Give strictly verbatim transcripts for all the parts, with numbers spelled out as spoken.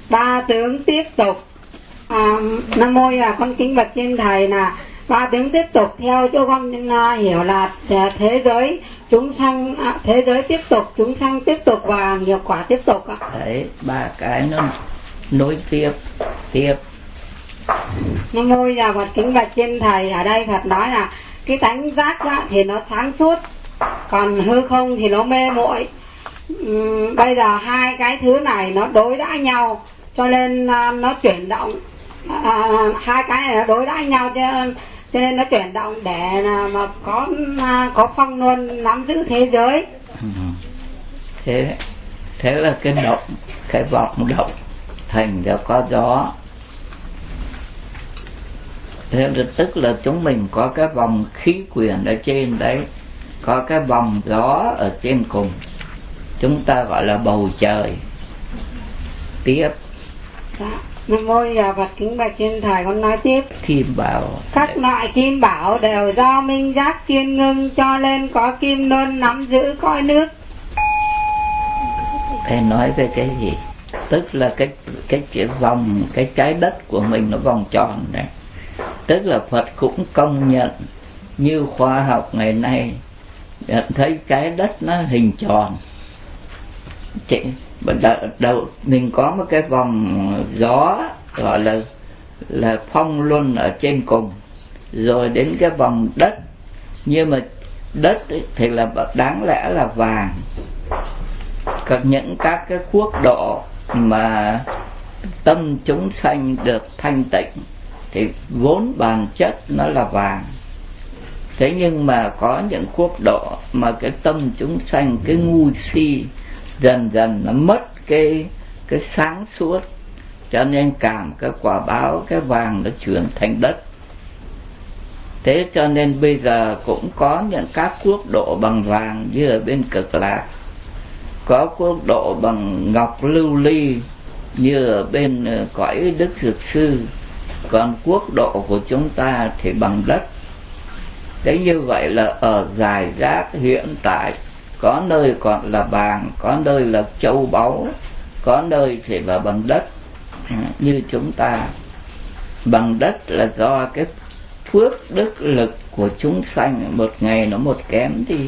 ba tướng tiếp tục. À, Nam mô là con kính bạch trên thầy là ba tướng tiếp tục theo cho con uh, hiểu là thế giới chúng sanh, à, thế giới tiếp tục, chúng sanh tiếp tục và nghiệp quả tiếp tục ạ. Đấy, ba cái nó nối tiếp tiếp. Nam mô là Phật kính bạch trên thầy, ở đây Phật nói là cái tánh giác á, thì nó sáng suốt, còn hư không thì nó mê muội. Uhm, bây giờ hai cái thứ này nó đối đãi nhau, cho nên uh, nó chuyển động. À, hai cái này nó đối đãi nhau cho, cho nên nó chuyển động để mà có có phong luân nắm giữ thế giới. Ừ. Thế thế là cái động, cái vọng động thành ra có gió. Thế là tức là chúng mình có cái vòng khí quyển ở trên đấy, có cái vòng gió ở trên cùng, chúng ta gọi là bầu trời. Tiếp. Dạ. Nam mô là Phật kính bạch trên thầy, con nói tiếp. Kim bảo. Các loại kim bảo đều do minh giác kiên ngưng, cho nên có kim luân nắm giữ cõi nước. Thầy nói về cái gì? Tức là cái cái cái vòng, cái trái đất của mình nó vòng tròn này. Tức là Phật cũng công nhận như khoa học ngày nay nhận thấy trái đất nó hình tròn. Chị đầu, đầu mình có một cái vòng gió gọi là là phong luân ở trên cùng, rồi đến cái vòng đất, nhưng mà đất thì là đáng lẽ là vàng. Còn những các cái quốc độ mà tâm chúng sanh được thanh tịnh thì vốn bản chất nó là vàng. Thế nhưng mà có những quốc độ mà cái tâm chúng sanh, cái ngu si dần dần nó mất cái cái sáng suốt, cho nên cảm cái quả báo cái vàng nó chuyển thành đất. Thế cho nên bây giờ cũng có những các quốc độ bằng vàng như ở bên Cực Lạc, có quốc độ bằng ngọc lưu ly như ở bên cõi Đức Dược Sư, còn quốc độ của chúng ta thì bằng đất. Thế như vậy là ở giải rác hiện tại, có nơi còn là vàng, có nơi là châu báu, có nơi thì là bằng đất. Như chúng ta bằng đất là do cái phước đức lực của chúng sanh một ngày nó một kém đi.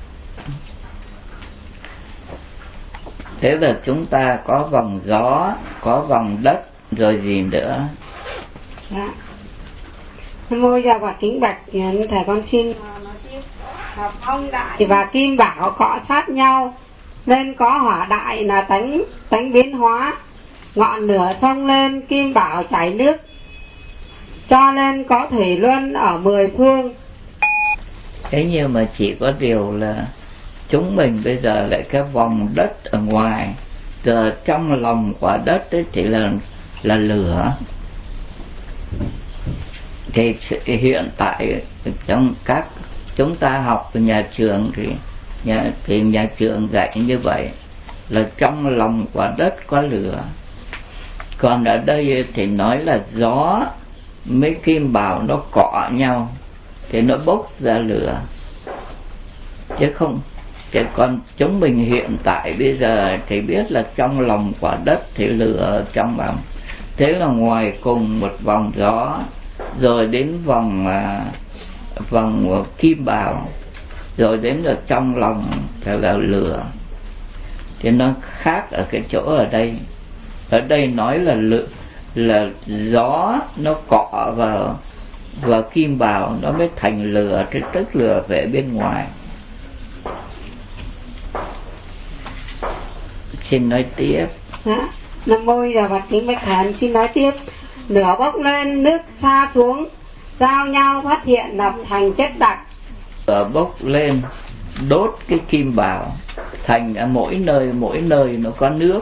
Thế là chúng ta có vòng gió, có vòng đất, rồi gì nữa? Dạ. Nam mô gia Phật kính bạch thầy, con xin nói tiếp. Phong đại và kim bảo cọ sát nhau, nên có hỏa đại là tánh tánh biến hóa. Ngọn lửa xông lên, kim bảo chảy nước, cho nên có thủy luân ở mười phương. Thế nhưng mà chỉ có điều là chúng mình bây giờ lại cái vòng đất ở ngoài, giờ trong lòng quả đất ấy thì là là lửa. Thì hiện tại trong các chúng ta học ở nhà trường thì nhà thì nhà trường dạy như vậy là trong lòng quả đất có lửa. Còn ở đây thì nói là gió mấy kim bảo nó cọ nhau thì nó bốc ra lửa, chứ không. Chứ còn chúng mình hiện tại bây giờ thì biết là trong lòng quả đất thì lửa trong vòng. Thế là ngoài cùng một vòng gió, rồi đến vòng à, vòng kim bảo, rồi đến ở trong lòng thì là lửa. Thì nó khác ở cái chỗ ở đây. Ở đây nói là lửa, là gió nó cọ vào vào kim bảo nó mới thành lửa, thì tức lửa về bên ngoài. Xin nói tiếp. Dạ. Nam mô là Phật kính bạch thầy, xin nói tiếp. Lửa bốc lên, nước xa xuống, giao nhau phát hiện lập thành chất đặc. Lửa bốc lên đốt cái kim bảo, thành ở mỗi nơi mỗi nơi nó có nước.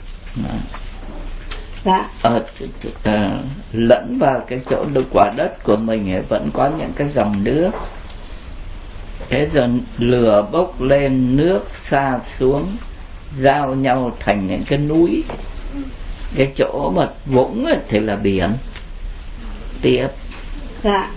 Dạ. Ở à, lẫn vào cái chỗ quả đất của mình vẫn có những cái dòng nước. Thế rồi lửa bốc lên, nước xa xuống, giao nhau thành những cái núi. Cái chỗ mà vũng thì là biển. Tiếp. Dạ.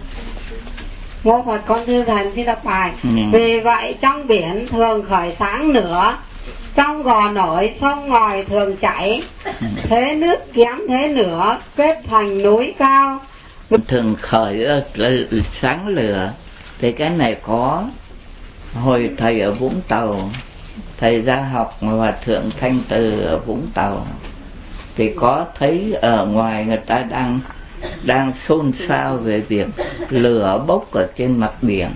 Mô Phật con thưa thầy xin đọc bài. Ừ. Vì vậy trong biển thường khởi sáng lửa, Trong gò nổi sông ngòi thường chảy, thế nước kém thế nữa kết thành núi cao. Thường khởi sáng lửa thì cái này có. Hồi thầy ở Vũng Tàu, thầy ra học Hòa Thượng Thanh Từ ở Vũng Tàu, thì có thấy ở ngoài người ta đang đang xôn xao về việc lửa bốc ở trên mặt biển.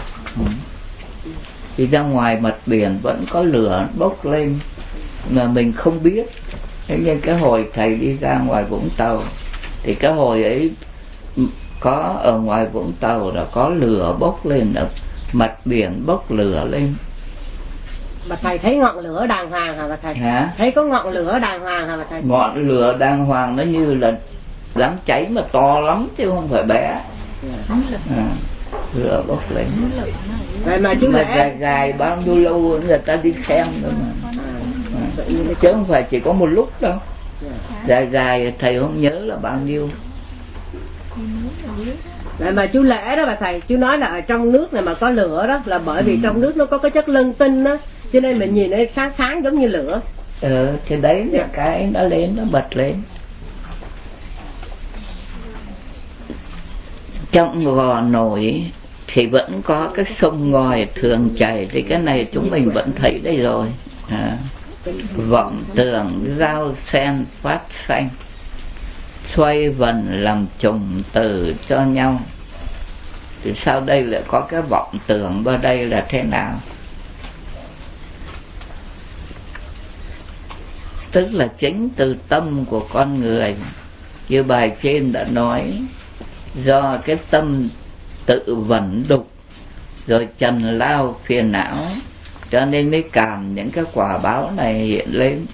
Thì ra ngoài mặt biển vẫn có lửa bốc lên mà mình không biết. Thế nên cái hồi thầy đi ra ngoài Vũng Tàu thì cái hồi ấy có ở ngoài Vũng Tàu là có lửa bốc lên, ở mặt biển bốc lửa lên. Mà thầy thấy ngọn lửa đàng hoàng hả bà thầy? Hả? Thấy có ngọn lửa đàng hoàng hả bà thầy? Ngọn lửa đàng hoàng nó như là đám cháy mà to lắm chứ không phải bé. À, lửa bốc lên. Vậy mà chú mà lẽ dài dài bao nhiêu lâu người ta đi xem nữa mà. À, chứ không phải chỉ có một lúc đâu. Dài dài thầy không nhớ là bao nhiêu. Vậy mà chú lẽ đó bà thầy, chú nói là ở trong nước này mà có lửa đó là bởi vì ừ. trong nước nó có cái chất lân tinh đó, cho nên mình nhìn nó sáng sáng giống như lửa. Ừ, thì đấy là cái nó lên, nó bật lên. Trong gò nổi thì vẫn có cái sông ngòi thường chảy, thì cái này chúng mình vẫn thấy đây rồi. À, vọng tường rau sen phát xanh, xoay vần làm trùng từ cho nhau. Thì sau đây lại có cái vọng tưởng vào đây là thế nào? Tức là chính từ tâm của con người, như bài trên đã nói, do cái tâm tự vẩn đục rồi trần lao phiền não, cho nên mới cảm những cái quả báo này hiện lên.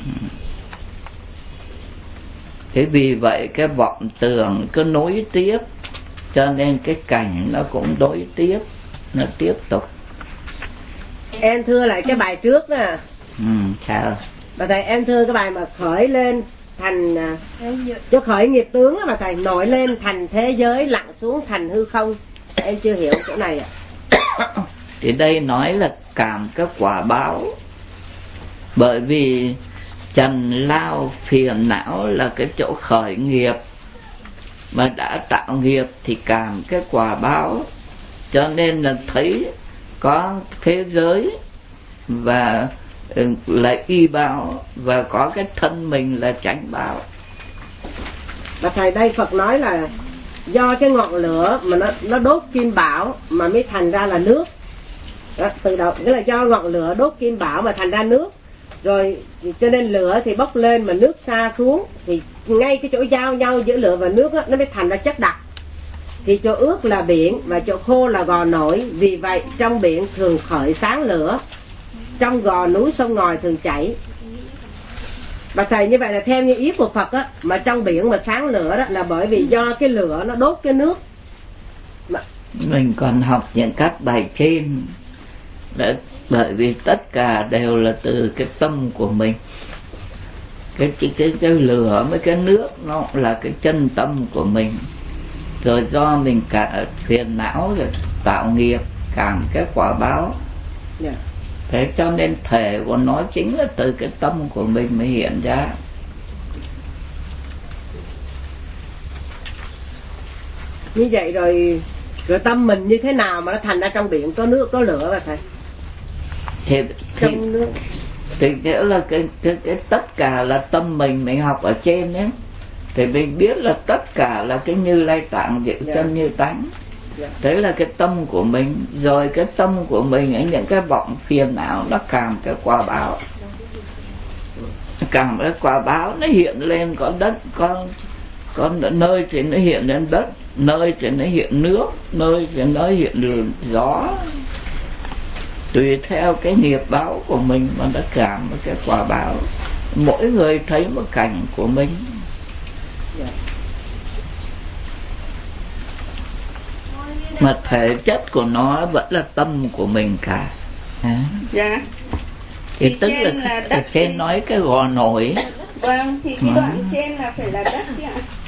Thế vì vậy cái vọng tưởng cứ nối tiếp, cho nên cái cảnh nó cũng đối tiếp, nó tiếp tục. Em thưa lại cái bài trước đó. Ừ, sao? Bà thầy, em thưa cái bài mà khởi lên thành cho khởi nghiệp tướng đó bà thầy, nổi lên thành thế giới, lặn xuống thành hư không. Em chưa hiểu chỗ này ạ. Thì đây nói là cảm các quả báo. Bởi vì trần lao phiền não là cái chỗ khởi nghiệp, mà đã tạo nghiệp thì cảm cái quả báo, cho nên là thấy có thế giới và là y báo, và có cái thân mình là chánh báo. Và thầy, đây Phật nói là do cái ngọn lửa mà nó nó đốt kim bảo mà mới thành ra là nước. Đó, từ đầu nghĩa là do ngọn lửa đốt kim bảo mà thành ra nước. Rồi cho nên lửa thì bốc lên mà nước xa xuống, thì ngay cái chỗ giao nhau giữa lửa và nước đó, nó mới thành ra chất đặc. Thì chỗ ướt là biển và chỗ khô là gò nổi. Vì vậy trong biển thường khởi sáng lửa, trong gò núi sông ngòi thường chảy. Bà thầy, như vậy là theo như ý của Phật á, mà trong biển mà sáng lửa đó là bởi vì do cái lửa nó đốt cái nước. Mà mình còn học những các bài trên để, bởi vì tất cả đều là từ cái tâm của mình. Cái, cái, cái, cái lửa với cái nước nó là cái chân tâm của mình. Rồi do mình cả phiền não rồi tạo nghiệp, cảm cái quả báo. Yeah. Thế cho nên thể của nó chính là từ cái tâm của mình mới hiện ra. Như vậy rồi rồi tâm mình như thế nào mà nó thành ra trong biển có nước có lửa vậy thầy? Thì, thì, trong nước thì nghĩa là cái, cái, cái tất cả là tâm mình. Mình học ở trên ấy, thì mình biết là tất cả là cái Như Lai Tạng Diệu yeah. chân như tánh. Yeah. Đấy là cái tâm của mình. Rồi cái tâm của mình ấy, những cái vọng phiền não nó cảm cái quả báo, cảm cái quả báo nó hiện lên. Có đất, có, có nơi thì nó hiện lên đất, nơi thì nó hiện nước, nơi thì nó hiện gió. Tùy theo cái nghiệp báo của mình mà nó cảm cái quả báo. Mỗi người thấy một cảnh của mình. Yeah. Mà thể chất của nó vẫn là tâm của mình cả. À. Dạ. Thì, thì tức trên là, là đất trên nói cái gò nổi. Vâng, thì cái đoạn trên là phải là đất chứ ạ?